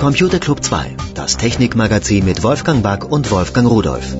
Computer Club 2, das Technikmagazin mit Wolfgang Back und Wolfgang Rudolph.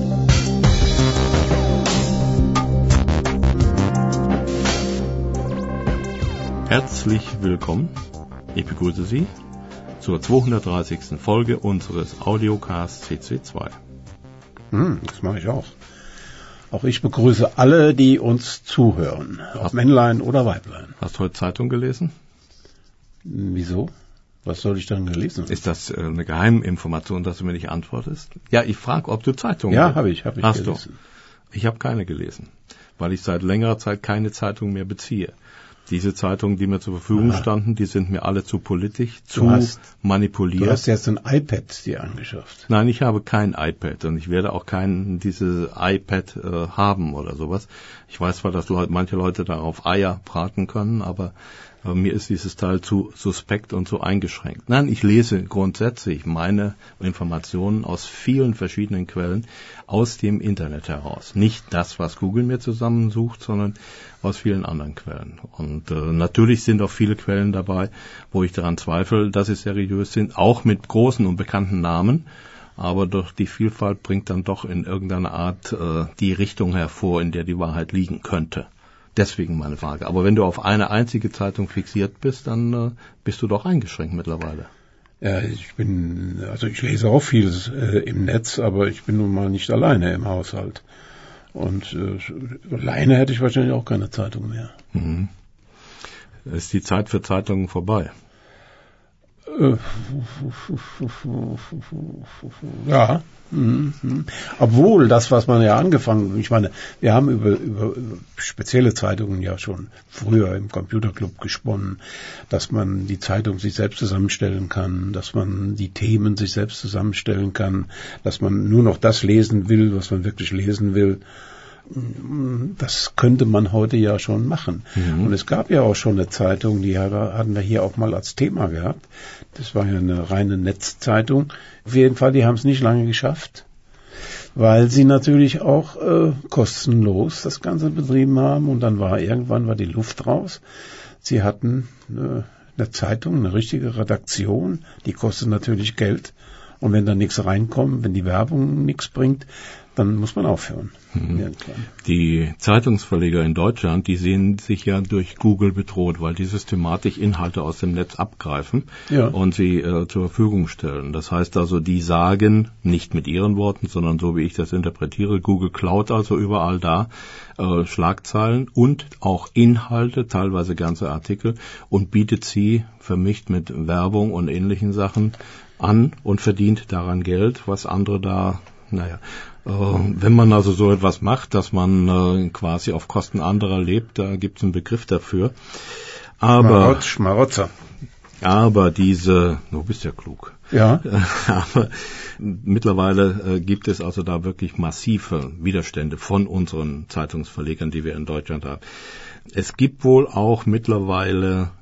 Herzlich willkommen, ich begrüße Sie zur 230. Folge unseres Audiocasts CC2. Das mache ich auch. Auch ich begrüße alle, die uns zuhören, ob Männlein oder Weiblein. Hast du heute Zeitung gelesen? Wieso? Was soll ich dann gelesen haben? Ist das eine Geheiminformation, dass du mir nicht antwortest? Ja, ich frage, ob du Zeitung Ja, habe ich Hast gelesen. Du? Ich habe keine gelesen, weil ich seit längerer Zeit keine Zeitung mehr beziehe. Diese Zeitungen, die mir zur Verfügung standen, die sind mir alle zu politisch, manipuliert. Du hast jetzt ein iPad dir angeschafft. Nein, ich habe kein iPad und ich werde auch dieses iPad haben oder sowas. Ich weiß zwar, dass manche Leute darauf Eier braten können, aber mir ist dieses Teil zu suspekt und zu eingeschränkt. Nein, ich lese grundsätzlich meine Informationen aus vielen verschiedenen Quellen aus dem Internet heraus. Nicht das, was Google mir zusammensucht, sondern aus vielen anderen Quellen. Und natürlich sind auch viele Quellen dabei, wo ich daran zweifle, dass sie seriös sind, auch mit großen und bekannten Namen. Aber doch die Vielfalt bringt dann doch in irgendeiner Art die Richtung hervor, in der die Wahrheit liegen könnte. Deswegen meine Frage. Aber wenn du auf eine einzige Zeitung fixiert bist, dann bist du doch eingeschränkt mittlerweile. Ja, ich lese auch vieles im Netz, aber ich bin nun mal nicht alleine im Haushalt. Und alleine hätte ich wahrscheinlich auch keine Zeitung mehr. Mhm. Ist die Zeit für Zeitungen vorbei? Ja. Obwohl das, was man ja angefangen, ich meine, wir haben über spezielle Zeitungen ja schon früher im Computerclub gesponnen, dass man die Zeitung sich selbst zusammenstellen kann, dass man die Themen sich selbst zusammenstellen kann, dass man nur noch das lesen will, was man wirklich lesen will. Das könnte man heute ja schon machen. Mhm. Und es gab ja auch schon eine Zeitung, die hatten wir hier auch mal als Thema gehabt. Das war ja eine reine Netzzeitung. Auf jeden Fall, die haben es nicht lange geschafft, weil sie natürlich auch kostenlos das Ganze betrieben haben. Und dann irgendwann war die Luft raus. Sie hatten eine Zeitung, eine richtige Redaktion, die kostet natürlich Geld. Und wenn da nichts reinkommt, wenn die Werbung nichts bringt, dann muss man aufhören. Mhm. Die Zeitungsverleger in Deutschland, die sehen sich ja durch Google bedroht, weil die systematisch Inhalte aus dem Netz abgreifen und sie zur Verfügung stellen. Das heißt also, die sagen, nicht mit ihren Worten, sondern so wie ich das interpretiere, Google klaut also überall da Schlagzeilen und auch Inhalte, teilweise ganze Artikel, und bietet sie vermischt mit Werbung und ähnlichen Sachen an und verdient daran Geld, was andere da, wenn man also so etwas macht, dass man quasi auf Kosten anderer lebt, da gibt es einen Begriff dafür. Aber Schmarotzer. Aber du bist ja klug. Ja. Aber mittlerweile gibt es also da wirklich massive Widerstände von unseren Zeitungsverlegern, die wir in Deutschland haben. Es gibt wohl auch mittlerweile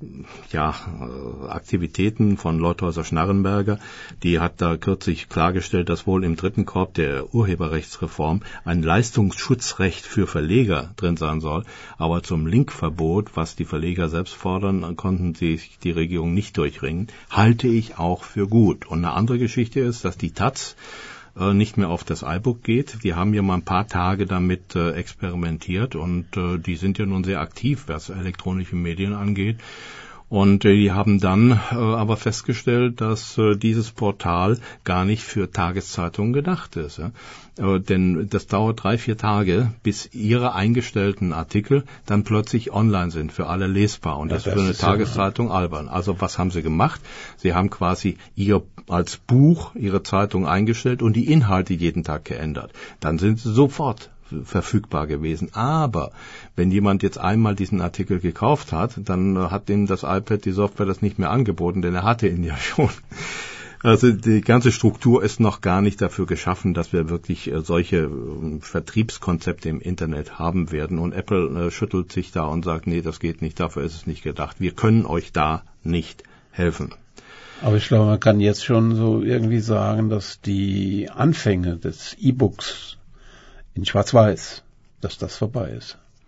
Aktivitäten von Leuthäuser Schnarrenberger. Die hat da kürzlich klargestellt, dass wohl im dritten Korb der Urheberrechtsreform ein Leistungsschutzrecht für Verleger drin sein soll. Aber zum Linkverbot, was die Verleger selbst fordern, konnten sich die Regierung nicht durchringen. Halte ich auch für gut. Und eine andere Geschichte ist, dass die Taz nicht mehr auf das iBook geht. Die haben ja mal ein paar Tage damit experimentiert und die sind ja nun sehr aktiv, was elektronische Medien angeht. Und die haben dann aber festgestellt, dass dieses Portal gar nicht für Tageszeitungen gedacht ist. Denn das dauert 3-4 Tage, bis ihre eingestellten Artikel dann plötzlich online sind, für alle lesbar. Und das ist für eine Tageszeitung albern. Also was haben sie gemacht? Sie haben quasi als Buch ihre Zeitung eingestellt und die Inhalte jeden Tag geändert. Dann sind sie sofort verfügbar gewesen. Aber wenn jemand jetzt einmal diesen Artikel gekauft hat, dann hat ihm das iPad, die Software, das nicht mehr angeboten, denn er hatte ihn ja schon. Also die ganze Struktur ist noch gar nicht dafür geschaffen, dass wir wirklich solche Vertriebskonzepte im Internet haben werden. Und Apple schüttelt sich da und sagt, nee, das geht nicht, dafür ist es nicht gedacht. Wir können euch da nicht helfen. Aber ich glaube, man kann jetzt schon so irgendwie sagen, dass die Anfänge des E-Books in Schwarz-Weiß, dass das vorbei ist.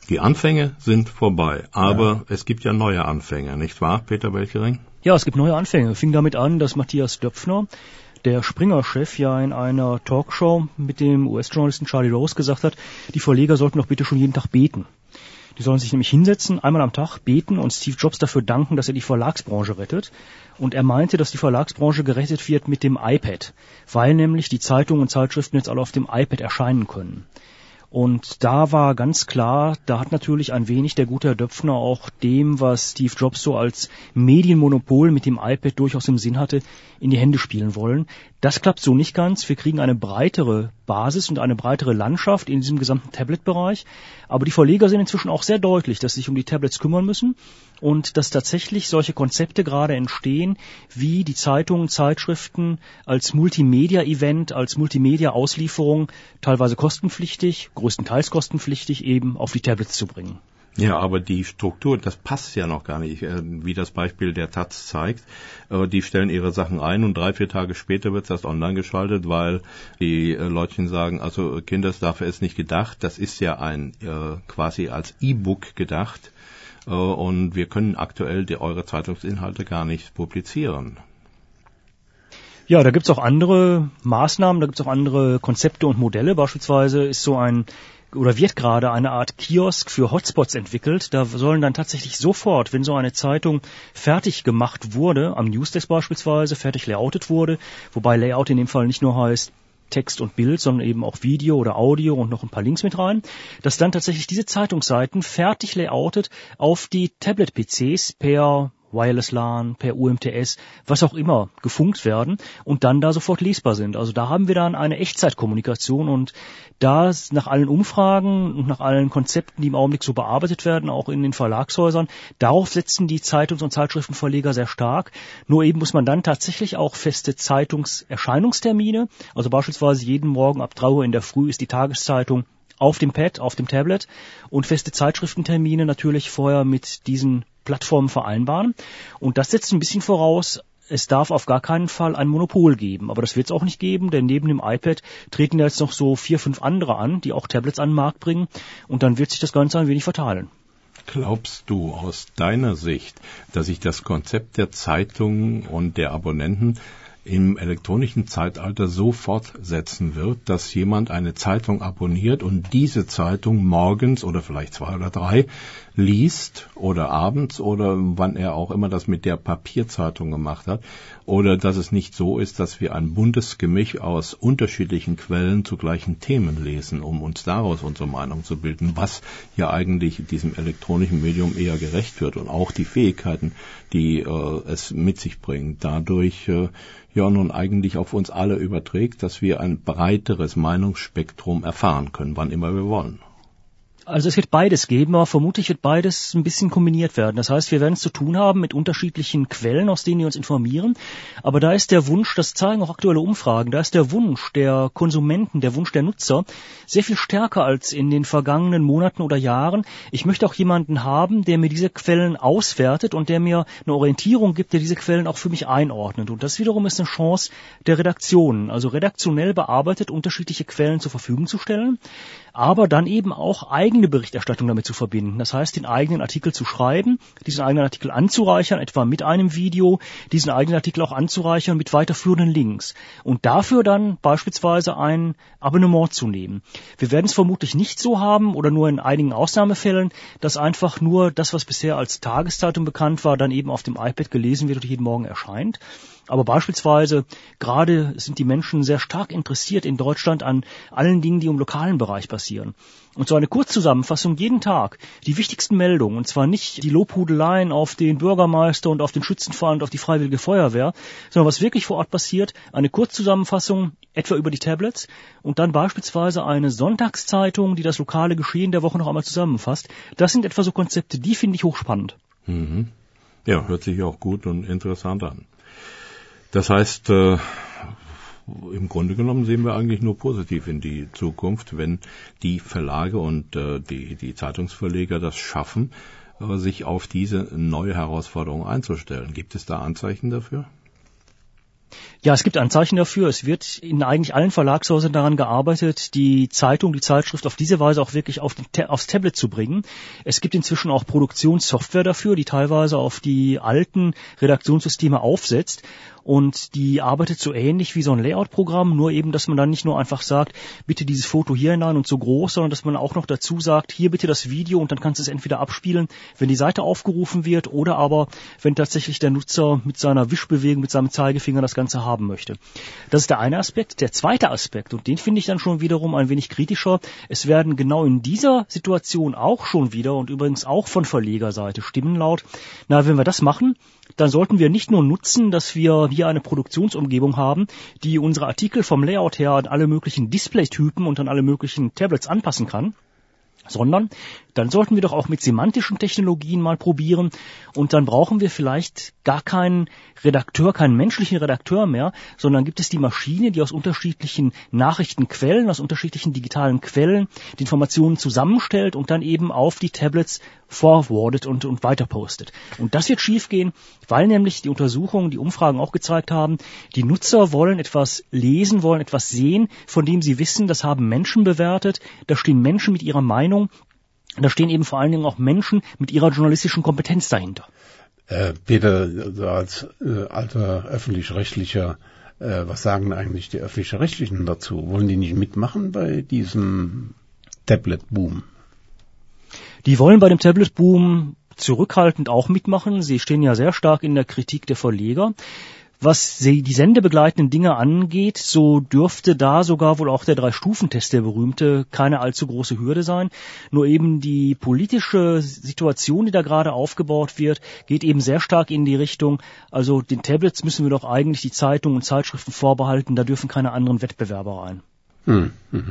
Die Anfänge sind vorbei, aber es gibt ja neue Anfänge, nicht wahr, Peter Welkering? Ja, es gibt neue Anfänge. Fing damit an, dass Matthias Döpfner, der Springer-Chef, ja in einer Talkshow mit dem US-Journalisten Charlie Rose gesagt hat, die Verleger sollten doch bitte schon jeden Tag beten. Die sollen sich nämlich hinsetzen, einmal am Tag beten und Steve Jobs dafür danken, dass er die Verlagsbranche rettet. Und er meinte, dass die Verlagsbranche gerettet wird mit dem iPad, weil nämlich die Zeitungen und Zeitschriften jetzt alle auf dem iPad erscheinen können. Und da war ganz klar, da hat natürlich ein wenig der gute Herr Döpfner auch dem, was Steve Jobs so als Medienmonopol mit dem iPad durchaus im Sinn hatte, in die Hände spielen wollen. Das klappt so nicht ganz. Wir kriegen eine breitere Basis und eine breitere Landschaft in diesem gesamten Tablet-Bereich. Aber die Verleger sind inzwischen auch sehr deutlich, dass sie sich um die Tablets kümmern müssen und dass tatsächlich solche Konzepte gerade entstehen, wie die Zeitungen, Zeitschriften als Multimedia-Event, als Multimedia-Auslieferung, teilweise kostenpflichtig, größtenteils kostenpflichtig, eben auf die Tablets zu bringen. Ja, aber die Struktur, das passt ja noch gar nicht, wie das Beispiel der Taz zeigt. Die stellen ihre Sachen ein und 3-4 Tage später wird das online geschaltet, weil die Leutchen sagen, also Kinders, dafür ist nicht gedacht. Das ist ja ein quasi als E-Book gedacht und wir können aktuell eure Zeitungsinhalte gar nicht publizieren. Ja, da gibt's auch andere Maßnahmen, da gibt's auch andere Konzepte und Modelle. Beispielsweise ist so ein oder wird gerade eine Art Kiosk für Hotspots entwickelt. Da sollen dann tatsächlich sofort, wenn so eine Zeitung fertig gemacht wurde, am Newsdesk beispielsweise, fertig layoutet wurde, wobei Layout in dem Fall nicht nur heißt Text und Bild, sondern eben auch Video oder Audio und noch ein paar Links mit rein, dass dann tatsächlich diese Zeitungsseiten fertig layoutet auf die Tablet-PCs per Wireless LAN, per UMTS, was auch immer, gefunkt werden und dann da sofort lesbar sind. Also da haben wir dann eine Echtzeitkommunikation und da nach allen Umfragen und nach allen Konzepten, die im Augenblick so bearbeitet werden, auch in den Verlagshäusern, darauf setzen die Zeitungs- und Zeitschriftenverleger sehr stark. Nur eben muss man dann tatsächlich auch feste Zeitungserscheinungstermine, also beispielsweise jeden Morgen ab 3 Uhr in der Früh ist die Tageszeitung auf dem Pad, auf dem Tablet und feste Zeitschriftentermine natürlich vorher mit diesen Plattformen vereinbaren. Und das setzt ein bisschen voraus, es darf auf gar keinen Fall ein Monopol geben. Aber das wird es auch nicht geben, denn neben dem iPad treten jetzt noch so 4, 5 andere an, die auch Tablets an den Markt bringen. Und dann wird sich das Ganze ein wenig verteilen. Glaubst du aus deiner Sicht, dass sich das Konzept der Zeitungen und der Abonnenten im elektronischen Zeitalter so fortsetzen wird, dass jemand eine Zeitung abonniert und diese Zeitung morgens oder vielleicht 2 oder 3 liest oder abends oder wann er auch immer das mit der Papierzeitung gemacht hat, oder dass es nicht so ist, dass wir ein buntes Gemisch aus unterschiedlichen Quellen zu gleichen Themen lesen, um uns daraus unsere Meinung zu bilden, was ja eigentlich diesem elektronischen Medium eher gerecht wird und auch die Fähigkeiten, die es mit sich bringt, dadurch ja nun eigentlich auf uns alle überträgt, dass wir ein breiteres Meinungsspektrum erfahren können, wann immer wir wollen. Also es wird beides geben, aber vermutlich wird beides ein bisschen kombiniert werden. Das heißt, wir werden es zu tun haben mit unterschiedlichen Quellen, aus denen wir uns informieren. Aber da ist der Wunsch, das zeigen auch aktuelle Umfragen, da ist der Wunsch der Konsumenten, der Wunsch der Nutzer sehr viel stärker als in den vergangenen Monaten oder Jahren. Ich möchte auch jemanden haben, der mir diese Quellen auswertet und der mir eine Orientierung gibt, der diese Quellen auch für mich einordnet. Und das wiederum ist eine Chance der Redaktionen, also redaktionell bearbeitet unterschiedliche Quellen zur Verfügung zu stellen, aber dann eben auch eigene Berichterstattung damit zu verbinden. Das heißt, den eigenen Artikel zu schreiben, diesen eigenen Artikel anzureichern, etwa mit einem Video, diesen eigenen Artikel auch anzureichern mit weiterführenden Links und dafür dann beispielsweise ein Abonnement zu nehmen. Wir werden es vermutlich nicht so haben oder nur in einigen Ausnahmefällen, dass einfach nur das, was bisher als Tageszeitung bekannt war, dann eben auf dem iPad gelesen wird und jeden Morgen erscheint. Aber beispielsweise gerade sind die Menschen sehr stark interessiert in Deutschland an allen Dingen, die im lokalen Bereich passieren. Und so eine Kurzzusammenfassung jeden Tag, die wichtigsten Meldungen, und zwar nicht die Lobhudeleien auf den Bürgermeister und auf den Schützenverein und auf die Freiwillige Feuerwehr, sondern was wirklich vor Ort passiert, eine Kurzzusammenfassung etwa über die Tablets und dann beispielsweise eine Sonntagszeitung, die das lokale Geschehen der Woche noch einmal zusammenfasst. Das sind etwa so Konzepte, die finde ich hochspannend. Mhm. Ja, hört sich auch gut und interessant an. Das heißt, im Grunde genommen sehen wir eigentlich nur positiv in die Zukunft, wenn die Verlage und die Zeitungsverleger das schaffen, sich auf diese neue Herausforderung einzustellen. Gibt es da Anzeichen dafür? Ja, es gibt Anzeichen dafür. Es wird in eigentlich allen Verlagshäusern daran gearbeitet, die Zeitung, die Zeitschrift auf diese Weise auch wirklich aufs Tablet zu bringen. Es gibt inzwischen auch Produktionssoftware dafür, die teilweise auf die alten Redaktionssysteme aufsetzt. Und die arbeitet so ähnlich wie so ein Layout-Programm, nur eben, dass man dann nicht nur einfach sagt, bitte dieses Foto hier hinein und so groß, sondern dass man auch noch dazu sagt, hier bitte das Video und dann kannst du es entweder abspielen, wenn die Seite aufgerufen wird oder aber, wenn tatsächlich der Nutzer mit seiner Wischbewegung, mit seinem Zeigefinger das Ganze haben möchte. Das ist der eine Aspekt. Der zweite Aspekt, und den finde ich dann schon wiederum ein wenig kritischer, es werden genau in dieser Situation auch schon wieder und übrigens auch von Verlegerseite Stimmen laut, na, wenn wir das machen, dann sollten wir nicht nur nutzen, dass wir hier eine Produktionsumgebung haben, die unsere Artikel vom Layout her an alle möglichen Displaytypen und an alle möglichen Tablets anpassen kann, sondern dann sollten wir doch auch mit semantischen Technologien mal probieren und dann brauchen wir vielleicht gar keinen Redakteur, keinen menschlichen Redakteur mehr, sondern gibt es die Maschine, die aus unterschiedlichen Nachrichtenquellen, aus unterschiedlichen digitalen Quellen die Informationen zusammenstellt und dann eben auf die Tablets forwardet und weiter postet. Und das wird schiefgehen, weil nämlich die Untersuchungen, die Umfragen auch gezeigt haben, die Nutzer wollen etwas lesen, wollen etwas sehen, von dem sie wissen, das haben Menschen bewertet, da stehen Menschen mit ihrer Meinung, da stehen eben vor allen Dingen auch Menschen mit ihrer journalistischen Kompetenz dahinter. Peter, als alter öffentlich-rechtlicher, was sagen eigentlich die öffentlich-rechtlichen dazu? Wollen die nicht mitmachen bei diesem Tablet-Boom? Die wollen bei dem Tablet-Boom zurückhaltend auch mitmachen. Sie stehen ja sehr stark in der Kritik der Verleger. Was die sendebegleitenden Dinge angeht, so dürfte da sogar wohl auch der 3-Stufen-Test, der berühmte, keine allzu große Hürde sein. Nur eben die politische Situation, die da gerade aufgebaut wird, geht eben sehr stark in die Richtung, also den Tablets müssen wir doch eigentlich die Zeitungen und Zeitschriften vorbehalten, da dürfen keine anderen Wettbewerber rein.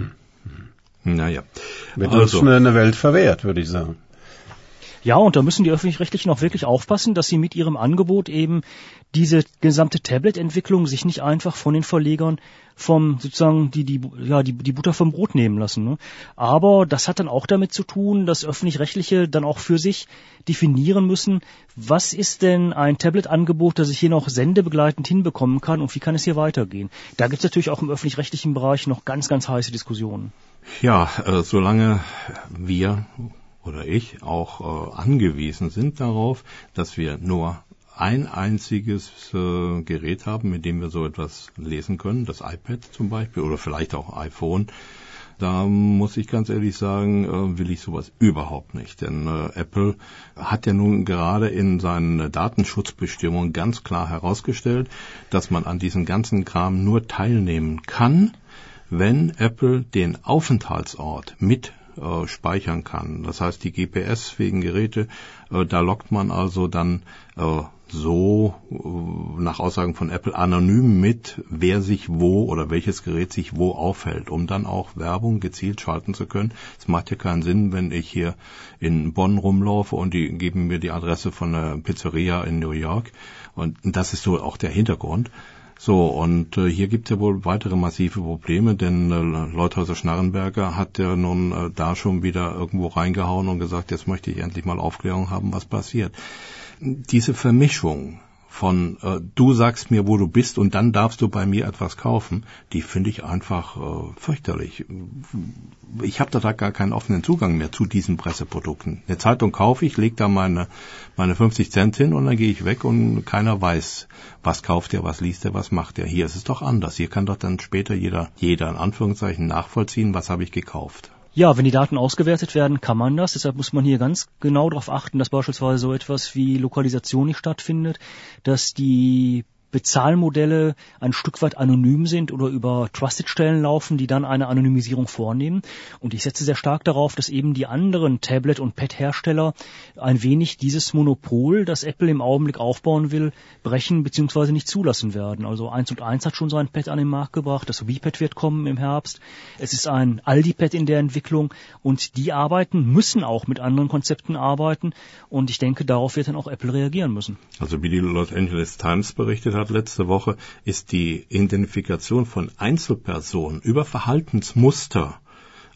Naja. Wird uns eine Welt verwehrt, würde ich sagen. Ja, und da müssen die Öffentlich-Rechtlichen auch wirklich aufpassen, dass sie mit ihrem Angebot eben diese gesamte Tablet-Entwicklung sich nicht einfach von den Verlegern sozusagen die Butter vom Brot nehmen lassen. Ne? Aber das hat dann auch damit zu tun, dass Öffentlich-Rechtliche dann auch für sich definieren müssen, was ist denn ein Tablet-Angebot, das ich hier noch sendebegleitend hinbekommen kann und wie kann es hier weitergehen. Da gibt es natürlich auch im öffentlich-rechtlichen Bereich noch ganz, ganz heiße Diskussionen. Ja, solange wir oder ich auch angewiesen sind darauf, dass wir nur ein einziges Gerät haben, mit dem wir so etwas lesen können, das iPad zum Beispiel oder vielleicht auch iPhone, da muss ich ganz ehrlich sagen, will ich sowas überhaupt nicht. Denn Apple hat ja nun gerade in seinen Datenschutzbestimmungen ganz klar herausgestellt, dass man an diesem ganzen Kram nur teilnehmen kann, wenn Apple den Aufenthaltsort mit speichern kann. Das heißt, die GPS-fähigen Geräte, da lockt man also dann so nach Aussagen von Apple anonym mit, wer sich wo oder welches Gerät sich wo aufhält, um dann auch Werbung gezielt schalten zu können. Es macht ja keinen Sinn, wenn ich hier in Bonn rumlaufe und die geben mir die Adresse von einer Pizzeria in New York. Und das ist so auch der Hintergrund. So, und hier gibt es ja wohl weitere massive Probleme, denn Leuthäuser-Schnarrenberger hat ja nun da schon wieder irgendwo reingehauen und gesagt, jetzt möchte ich endlich mal Aufklärung haben, was passiert. Diese Vermischung von du sagst mir, wo du bist und dann darfst du bei mir etwas kaufen, die finde ich einfach fürchterlich. Ich habe da gar keinen offenen Zugang mehr zu diesen Presseprodukten. Eine Zeitung kaufe ich, lege da meine 50 Cent hin und dann gehe ich weg und keiner weiß, was kauft er, was liest er, was macht er. Hier ist es doch anders. Hier kann doch dann später jeder in Anführungszeichen nachvollziehen, was habe ich gekauft. Ja, wenn die Daten ausgewertet werden, kann man das. Deshalb muss man hier ganz genau darauf achten, dass beispielsweise so etwas wie Lokalisation nicht stattfindet, dass die Bezahlmodelle ein Stück weit anonym sind oder über Trusted-Stellen laufen, die dann eine Anonymisierung vornehmen. Und ich setze sehr stark darauf, dass eben die anderen Tablet- und Pad-Hersteller ein wenig dieses Monopol, das Apple im Augenblick aufbauen will, brechen bzw. nicht zulassen werden. Also 1&1 hat schon so ein Pad an den Markt gebracht, das WePad wird kommen im Herbst. Es ist ein Aldi-Pad in der Entwicklung und die müssen auch mit anderen Konzepten arbeiten und ich denke, darauf wird dann auch Apple reagieren müssen. Also wie die Los Angeles Times berichtet hat letzte Woche, ist die Identifikation von Einzelpersonen über Verhaltensmuster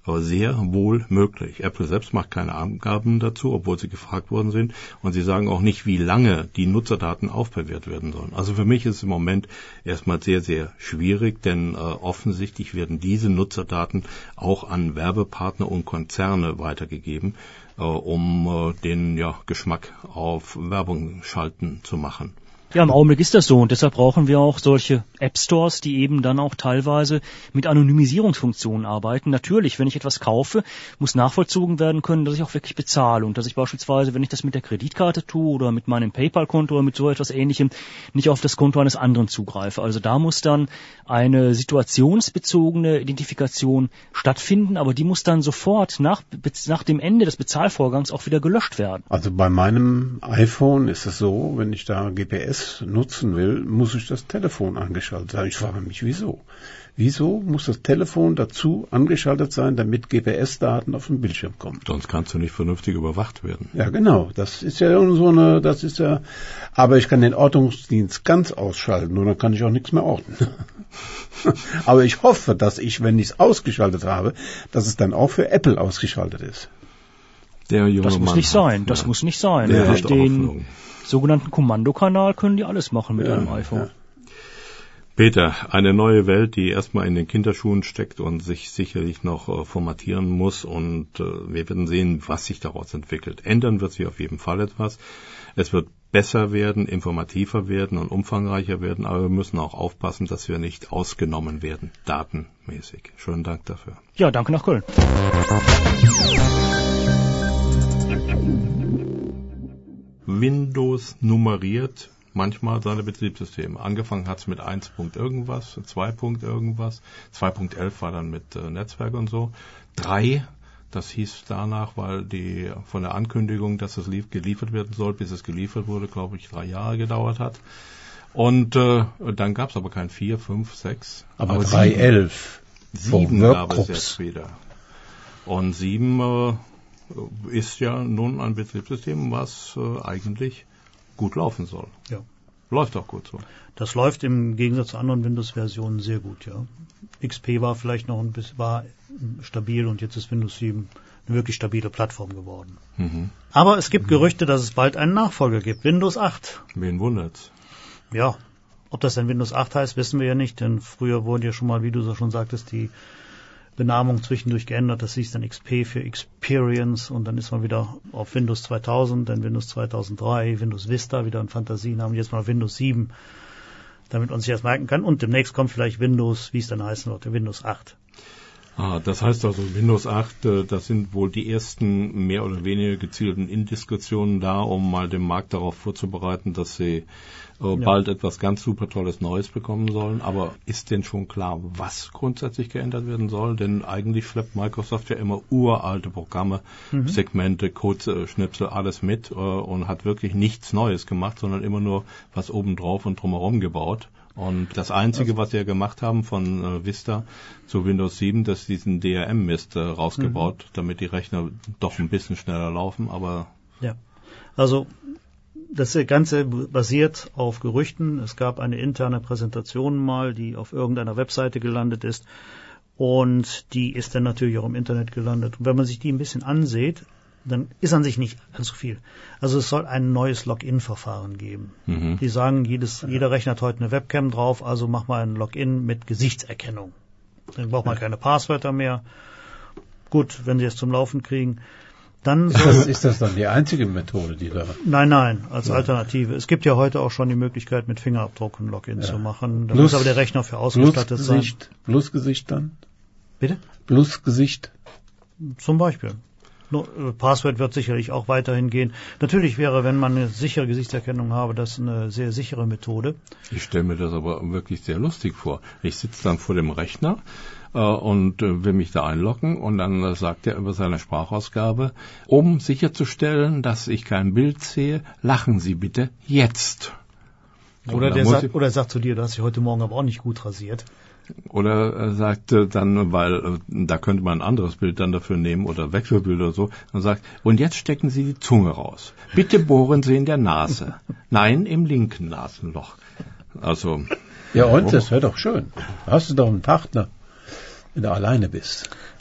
aber sehr wohl möglich. Apple selbst macht keine Angaben dazu, obwohl sie gefragt worden sind. Und sie sagen auch nicht, wie lange die Nutzerdaten aufbewahrt werden sollen. Also für mich ist es im Moment erstmal sehr, sehr schwierig, denn offensichtlich werden diese Nutzerdaten auch an Werbepartner und Konzerne weitergegeben, um den Geschmack auf Werbung schalten zu machen. Ja, im Augenblick ist das so und deshalb brauchen wir auch solche App-Stores, die eben dann auch teilweise mit Anonymisierungsfunktionen arbeiten. Natürlich, wenn ich etwas kaufe, muss nachvollzogen werden können, dass ich auch wirklich bezahle und dass ich beispielsweise, wenn ich das mit der Kreditkarte tue oder mit meinem PayPal-Konto oder mit so etwas Ähnlichem, nicht auf das Konto eines anderen zugreife. Also da muss dann eine situationsbezogene Identifikation stattfinden, aber die muss dann sofort nach dem Ende des Bezahlvorgangs auch wieder gelöscht werden. Also bei meinem iPhone ist es so, wenn ich da GPS nutzen will, muss ich das Telefon angeschaltet sein. Ich frage mich, wieso? Wieso muss das Telefon dazu angeschaltet sein, damit GPS-Daten auf den Bildschirm kommen? Sonst kannst du nicht vernünftig überwacht werden. Ja, genau. Das ist ja aber ich kann den Ortungsdienst ganz ausschalten und dann kann ich auch nichts mehr orten. Aber ich hoffe, dass wenn ich es ausgeschaltet habe, dass es dann auch für Apple ausgeschaltet ist. Das muss nicht sein. Das muss nicht sein. Durch den sogenannten Kommandokanal können die alles machen mit einem iPhone. Ja. Peter, eine neue Welt, die erstmal in den Kinderschuhen steckt und sich sicherlich noch formatieren muss und wir werden sehen, was sich daraus entwickelt. Ändern wird sich auf jeden Fall etwas. Es wird besser werden, informativer werden und umfangreicher werden, aber wir müssen auch aufpassen, dass wir nicht ausgenommen werden, datenmäßig. Schönen Dank dafür. Ja, danke nach Köln. Windows nummeriert manchmal seine Betriebssysteme. Angefangen hat es mit 1. irgendwas, 2. irgendwas, 2.11 war dann mit Netzwerk und so. 3, das hieß danach, weil die von der Ankündigung, dass es geliefert werden soll, bis es geliefert wurde, glaube ich, 3 Jahre gedauert hat. Und dann gab es aber kein 4, 5, 6. Aber 3.11. 7 gab es jetzt wieder. Und 7 ist ja nun ein Betriebssystem, was eigentlich gut laufen soll. Ja. Läuft auch gut so. Das läuft im Gegensatz zu anderen Windows-Versionen sehr gut, ja. XP war vielleicht noch ein bisschen stabil und jetzt ist Windows 7 eine wirklich stabile Plattform geworden. Mhm. Aber es gibt Gerüchte, dass es bald einen Nachfolger gibt, Windows 8. Wen wundert's? Ja, ob das denn Windows 8 heißt, wissen wir ja nicht, denn früher wurden ja schon mal, wie du so schon sagtest, die Benamung zwischendurch geändert. Das hieß dann XP für Experience und dann ist man wieder auf Windows 2000, dann Windows 2003, Windows Vista wieder in Fantasienamen, jetzt mal Windows 7, damit man sich das merken kann. Und demnächst kommt vielleicht Windows, wie es dann heißen wird, Windows 8. Das heißt also, Windows 8, das sind wohl die ersten mehr oder weniger gezielten Indiskussionen da, um mal den Markt darauf vorzubereiten, dass sie bald etwas ganz super Tolles Neues bekommen sollen. Aber ist denn schon klar, was grundsätzlich geändert werden soll? Denn eigentlich schleppt Microsoft ja immer uralte Programme, Segmente, Codeschnipsel, alles mit und hat wirklich nichts Neues gemacht, sondern immer nur was obendrauf und drumherum gebaut. Und das Einzige, was sie ja gemacht haben von Vista zu Windows 7, dass diesen DRM-Mist rausgebaut, damit die Rechner doch ein bisschen schneller laufen, aber... Ja, also das Ganze basiert auf Gerüchten. Es gab eine interne Präsentation mal, die auf irgendeiner Webseite gelandet ist und die ist dann natürlich auch im Internet gelandet. Und wenn man sich die ein bisschen ansieht, dann ist an sich nicht allzu viel. Also es soll ein neues Login-Verfahren geben. Die sagen, jeder Rechner hat heute eine Webcam drauf, also mach mal ein Login mit Gesichtserkennung. Dann braucht man keine Passwörter mehr. Gut, wenn Sie es zum Laufen kriegen. Dann ist das dann die einzige Methode, die da... Nein, als Alternative. Es gibt ja heute auch schon die Möglichkeit, mit Fingerabdruck ein Login zu machen. Da muss aber der Rechner für ausgestattet sein. Plus Gesicht dann? Bitte? Plus Gesicht? Zum Beispiel. Passwort wird sicherlich auch weiterhin gehen. Natürlich wäre, wenn man eine sichere Gesichtserkennung habe, das eine sehr sichere Methode. Ich stelle mir das aber wirklich sehr lustig vor. Ich sitze dann vor dem Rechner und will mich da einloggen und dann sagt er über seine Sprachausgabe, um sicherzustellen, dass ich kein Bild sehe, lachen Sie bitte jetzt. Oder er sagt zu dir, du hast dich heute Morgen aber auch nicht gut rasiert. Oder er sagt dann, weil da könnte man ein anderes Bild dann dafür nehmen oder Wechselbild oder so, und sagt, und jetzt stecken Sie die Zunge raus. Bitte bohren Sie in der Nase. Nein, im linken Nasenloch. Also. Ja, und das wäre doch schön. Da hast du doch einen Partner, wenn du alleine bist.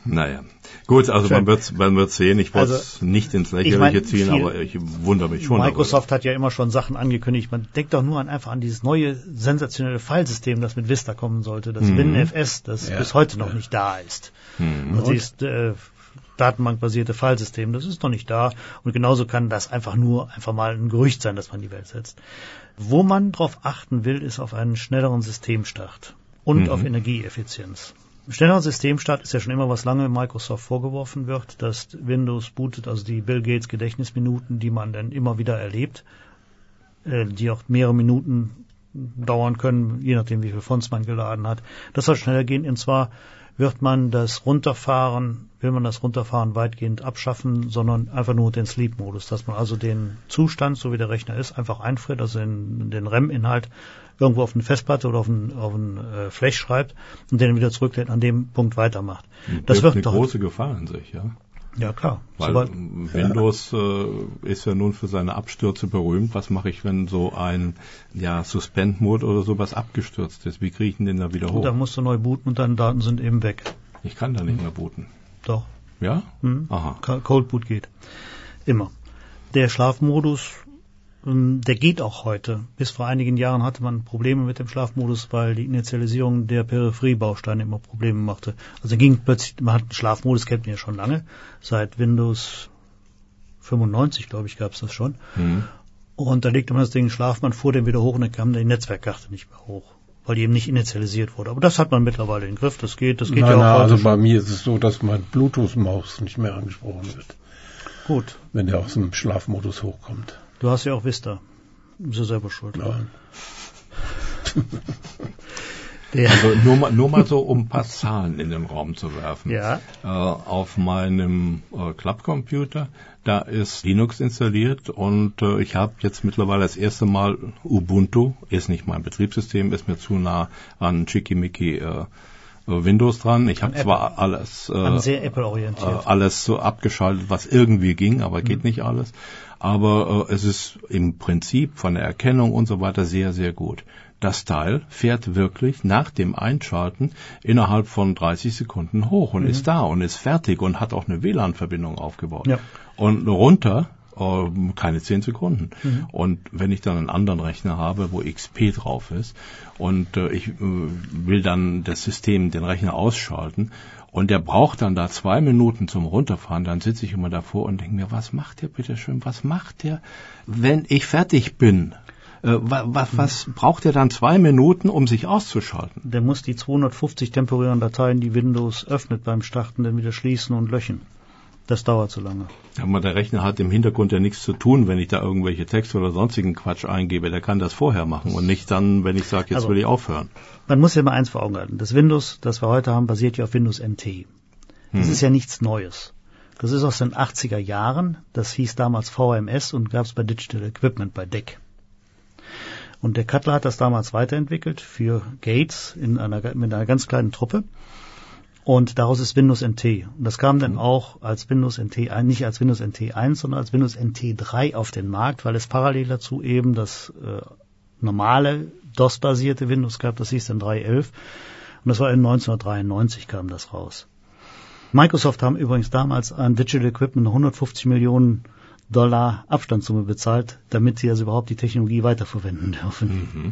Naja, gut, also man wird's sehen. Ich wollte es nicht ins Lächerliche ziehen, aber ich wundere mich schon. Microsoft hat ja immer schon Sachen angekündigt. Man denkt doch nur einfach an dieses neue sensationelle Filesystem, das mit Vista kommen sollte, das WinFS, das bis heute noch nicht da ist. Das ist datenbankbasierte Filesystem, das ist noch nicht da. Und genauso kann das einfach mal ein Gerücht sein, das man in die Welt setzt. Wo man drauf achten will, ist auf einen schnelleren Systemstart und auf Energieeffizienz. Schneller Systemstart ist ja schon immer, was lange Microsoft vorgeworfen wird, dass Windows bootet, also die Bill Gates Gedächtnisminuten, die man dann immer wieder erlebt, die auch mehrere Minuten dauern können, je nachdem wie viel Fonts man geladen hat. Das soll schneller gehen, und zwar will man das Runterfahren weitgehend abschaffen, sondern einfach nur den Sleep-Modus, dass man also den Zustand, so wie der Rechner ist, einfach einfriert, also in den RAM-Inhalt irgendwo auf eine Festplatte oder auf einen Flash schreibt und den wieder zurücklädt, an dem Punkt weitermacht. Das wird eine große Gefahr in sich, ja. Ja, klar. Weil Windows ist ja nun für seine Abstürze berühmt. Was mache ich, wenn so ein Suspend-Mode oder sowas abgestürzt ist? Wie kriege ich den da wieder hoch? Da musst du neu booten und deine Daten sind eben weg. Ich kann da nicht mehr booten. Doch. Ja? Aha. Cold Boot geht. Immer. Der Schlafmodus, der geht auch heute. Bis vor einigen Jahren hatte man Probleme mit dem Schlafmodus, weil die Initialisierung der Peripheriebausteine immer Probleme machte. Also ging plötzlich, man hat einen Schlafmodus, kennt man ja schon lange. Seit Windows 95, glaube ich, gab es das schon. Und da legte man das Ding in Schlaf, man fuhr den wieder hoch und dann kam die Netzwerkkarte nicht mehr hoch, weil die eben nicht initialisiert wurde. Aber das hat man mittlerweile in den Griff, das geht ja auch heute. Also bei mir ist es so, dass mein Bluetooth-Maus nicht mehr angesprochen wird. Gut. Wenn der aus dem Schlafmodus hochkommt. Du hast ja auch Vista. Bist du selber schuld. Nein. Also nur mal so, um ein paar Zahlen in den Raum zu werfen. Ja. Auf meinem Clubcomputer, da ist Linux installiert und ich habe jetzt mittlerweile das erste Mal Ubuntu, ist nicht mein Betriebssystem, ist mir zu nah an Schickimicki Windows dran. Ich habe zwar alles sehr Apple-orientiert. Alles so abgeschaltet, was irgendwie ging, aber geht nicht alles. Aber es ist im Prinzip von der Erkennung und so weiter sehr, sehr gut. Das Teil fährt wirklich nach dem Einschalten innerhalb von 30 Sekunden hoch und ist da und ist fertig und hat auch eine WLAN-Verbindung aufgebaut. Ja. Und runter keine 10 Sekunden. Und wenn ich dann einen anderen Rechner habe, wo XP drauf ist und ich will dann das System, den Rechner ausschalten und der braucht dann da 2 Minuten zum Runterfahren, dann sitze ich immer davor und denke mir, was macht der bitteschön, was macht der, wenn ich fertig bin? Was braucht er dann 2 Minuten, um sich auszuschalten? Der muss die 250 temporären Dateien, die Windows öffnet beim Starten, dann wieder schließen und löschen. Das dauert so lange. Aber der Rechner hat im Hintergrund ja nichts zu tun, wenn ich da irgendwelche Texte oder sonstigen Quatsch eingebe. Der kann das vorher machen und nicht dann, wenn ich sage, jetzt will ich aufhören. Man muss ja mal eins vor Augen halten. Das Windows, das wir heute haben, basiert ja auf Windows NT. Das ist ja nichts Neues. Das ist aus den 80er Jahren. Das hieß damals VMS und gab es bei Digital Equipment, bei DEC. Und der Cutler hat das damals weiterentwickelt für Gates mit einer ganz kleinen Truppe. Und daraus ist Windows NT. Und das kam dann auch als Windows NT, nicht als Windows NT 1, sondern als Windows NT 3 auf den Markt, weil es parallel dazu eben das normale DOS-basierte Windows gab, das hieß dann 3.11. Und das war in 1993 kam das raus. Microsoft haben übrigens damals an Digital Equipment $150 Millionen Abstandssumme bezahlt, damit sie also überhaupt die Technologie weiterverwenden dürfen.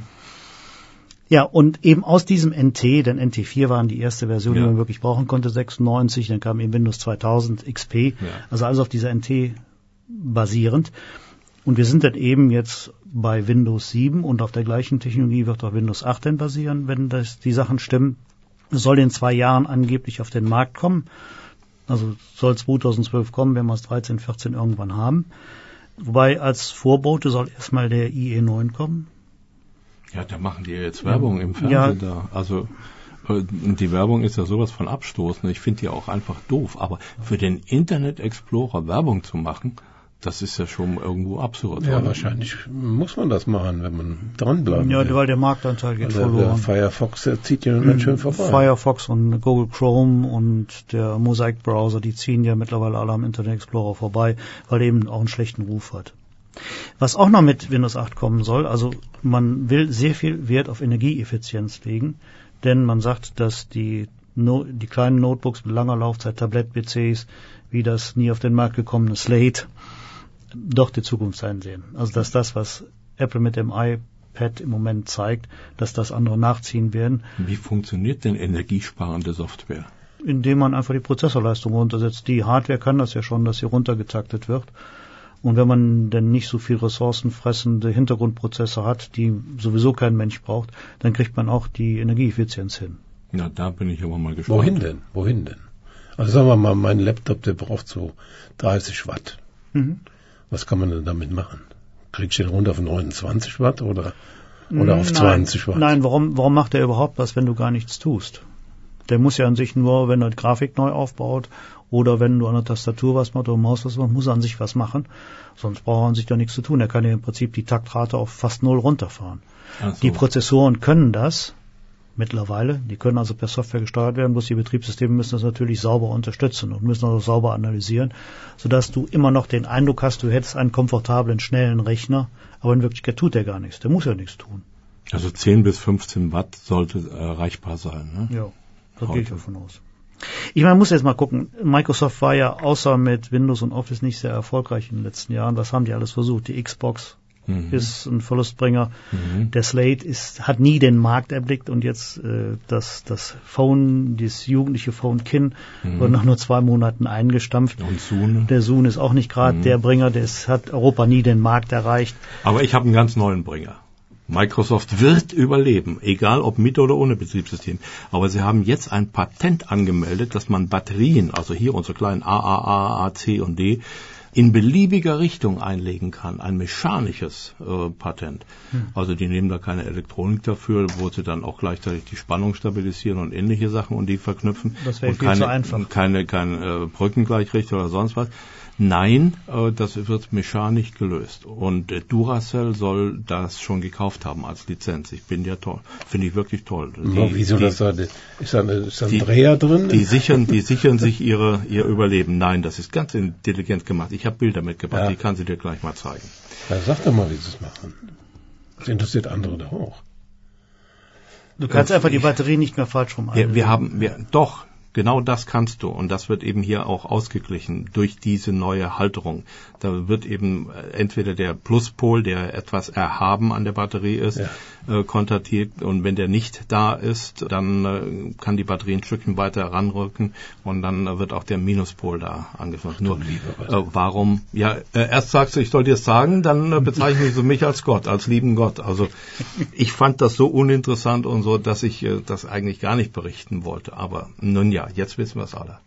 Ja, und eben aus diesem NT, denn NT4 waren die erste Version, die man wirklich brauchen konnte, 96, dann kam eben Windows 2000 XP, also alles auf dieser NT basierend. Und wir sind dann eben jetzt bei Windows 7 und auf der gleichen Technologie wird auch Windows 8 dann basieren, wenn die Sachen stimmen. Es soll in 2 Jahren angeblich auf den Markt kommen. Also soll 2012 kommen, wenn wir es 13, 14 irgendwann haben. Wobei als Vorbote soll erstmal der IE9 kommen. Ja, da machen die jetzt Werbung im Fernsehen da. Also die Werbung ist ja sowas von abstoßend. Ich finde die auch einfach doof. Aber für den Internet Explorer Werbung zu machen, das ist ja schon irgendwo absurd. Ja, wahrscheinlich muss man das machen, wenn man dranbleibt. Ja, weil der Marktanteil geht verloren. Der Firefox, der zieht ja ganz schön vorbei. Firefox und Google Chrome und der Mosaic Browser, die ziehen ja mittlerweile alle am Internet Explorer vorbei, weil er eben auch einen schlechten Ruf hat. Was auch noch mit Windows 8 kommen soll, also man will sehr viel Wert auf Energieeffizienz legen, denn man sagt, dass die die kleinen Notebooks mit langer Laufzeit, Tablet-PCs, wie das nie auf den Markt gekommene Slate, doch die Zukunft sein sehen. Also dass das, was Apple mit dem iPad im Moment zeigt, dass das andere nachziehen werden. Wie funktioniert denn energiesparende Software? Indem man einfach die Prozessorleistung runtersetzt. Die Hardware kann das ja schon, dass sie runtergetaktet wird. Und wenn man dann nicht so viel ressourcenfressende Hintergrundprozesse hat, die sowieso kein Mensch braucht, dann kriegt man auch die Energieeffizienz hin. Na, da bin ich aber mal gespannt. Wohin denn? Also sagen wir mal, mein Laptop, der braucht so 30 Watt. Mhm. Was kann man denn damit machen? Kriegst du den runter auf 29 Watt oder auf 20 Watt? Nein, warum macht er überhaupt was, wenn du gar nichts tust? Der muss ja an sich nur, wenn er die Grafik neu aufbaut oder wenn du an der Tastatur was machst oder Maus was machst, muss er an sich was machen. Sonst braucht er an sich da nichts zu tun. Er kann ja im Prinzip die Taktrate auf fast 0 runterfahren. So. Die Prozessoren können das mittlerweile. Die können also per Software gesteuert werden, bloß die Betriebssysteme müssen das natürlich sauber unterstützen und müssen das auch sauber analysieren, sodass du immer noch den Eindruck hast, du hättest einen komfortablen, schnellen Rechner, aber in Wirklichkeit tut der gar nichts. Der muss ja nichts tun. Also 10 bis 15 Watt sollte erreichbar sein, ne? Ja, da gehe ich davon aus. Ich meine, man muss jetzt mal gucken, Microsoft war ja außer mit Windows und Office nicht sehr erfolgreich in den letzten Jahren. Was haben die alles versucht? Die Xbox ist ein Verlustbringer. Der Slate hat nie den Markt erblickt und jetzt das Phone, das jugendliche Phone Kin, wird nach nur 2 Monaten eingestampft. Und Zoom. Der Zoom ist auch nicht gerade der Bringer, hat Europa nie den Markt erreicht. Aber ich habe einen ganz neuen Bringer. Microsoft wird überleben, egal ob mit oder ohne Betriebssystem. Aber sie haben jetzt ein Patent angemeldet, dass man Batterien, also hier unsere kleinen AAA, A, C und D, in beliebiger Richtung einlegen kann. Ein mechanisches Patent. Also die nehmen da keine Elektronik dafür, wo sie dann auch gleichzeitig die Spannung stabilisieren und ähnliche Sachen und die verknüpfen. Das wäre viel zu einfach. Kein Brückengleichrichter oder sonst was. Nein, das wird mechanisch gelöst. Und Duracell soll das schon gekauft haben als Lizenz. Ich bin ja toll. Finde ich wirklich toll. Wieso das da? Ist da ein Dreher drin? Die sichern sich ihr Überleben. Nein, das ist ganz intelligent gemacht. Ich habe Bilder mitgebracht, ja. Die kann sie dir gleich mal zeigen. Ja, sag doch mal, wie sie es machen. Das interessiert andere doch auch. Du kannst einfach die Batterie nicht mehr falsch rum einlegen. Doch. Genau das kannst du und das wird eben hier auch ausgeglichen durch diese neue Halterung. Da wird eben entweder der Pluspol, der etwas erhaben an der Batterie ist, kontaktiert und wenn der nicht da ist, dann kann die Batterie ein Stückchen weiter ranrücken und dann wird auch der Minuspol da angefasst. Nur warum? Ja, erst sagst du, ich soll dir es sagen, dann bezeichnest du mich als Gott, als lieben Gott. Also ich fand das so uninteressant und so, dass ich das eigentlich gar nicht berichten wollte. Aber nun ja. Jetzt wissen wir es alle.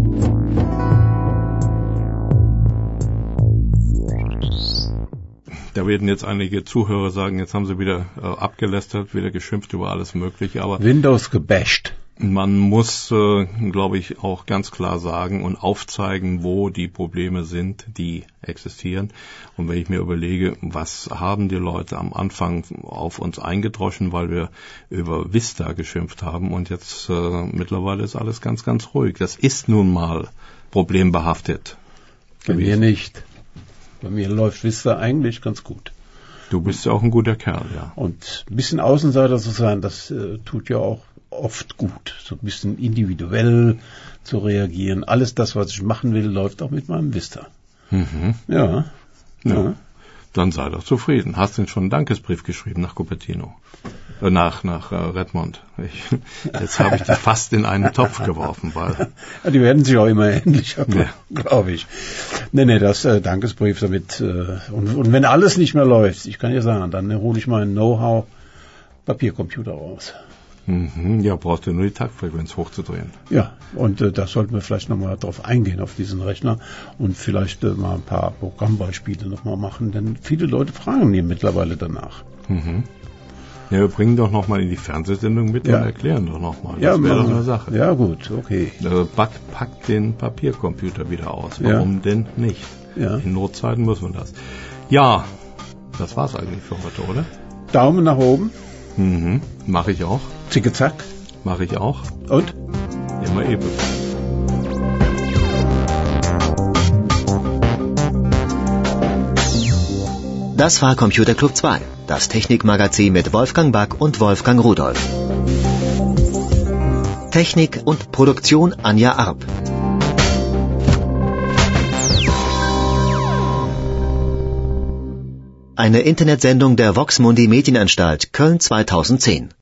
Da werden jetzt einige Zuhörer sagen, jetzt haben sie wieder abgelästert, wieder geschimpft über alles Mögliche. Aber Windows gebasht. Man muss, glaube ich, auch ganz klar sagen und aufzeigen, wo die Probleme sind, die existieren. Und wenn ich mir überlege, was haben die Leute am Anfang auf uns eingedroschen, weil wir über Vista geschimpft haben und jetzt mittlerweile ist alles ganz, ganz ruhig. Das ist nun mal problembehaftet. Bei mir nicht. Bei mir läuft Vista eigentlich ganz gut. Du bist ja auch ein guter Kerl, ja. Und ein bisschen Außenseiter zu sein, das tut ja auch oft gut, so ein bisschen individuell zu reagieren. Alles das, was ich machen will, läuft auch mit meinem Vista. Ja. Dann sei doch zufrieden. Hast du schon einen Dankesbrief geschrieben nach Cupertino? Nach Redmond. Jetzt habe ich die fast in einen Topf geworfen, weil... Ja, die werden sich auch immer ähnlicher, glaube ich. Nee, das Dankesbrief damit. Und wenn alles nicht mehr läuft, ich kann ja sagen, dann hole ich meinen Know-how-Papiercomputer raus. Ja, brauchst du nur die Taktfrequenz hochzudrehen. Ja, und da sollten wir vielleicht nochmal drauf eingehen, auf diesen Rechner und vielleicht mal ein paar Programmbeispiele nochmal machen, denn viele Leute fragen mir mittlerweile danach. Ja, wir bringen doch nochmal in die Fernsehsendung mit und erklären doch nochmal. Das wäre doch eine Sache. Ja, gut, okay. Packt den Papiercomputer wieder aus. Warum denn nicht? Ja. In Notzeiten muss man das. Ja, das war's eigentlich für heute, oder? Daumen nach oben. Mache ich auch. Zicke zack. Mache ich auch. Und? Immer eben. Das war Computer Club 2, das Technikmagazin mit Wolfgang Back und Wolfgang Rudolph. Technik und Produktion Anja Arp. Eine Internetsendung der Vox Mundi Medienanstalt Köln 2010.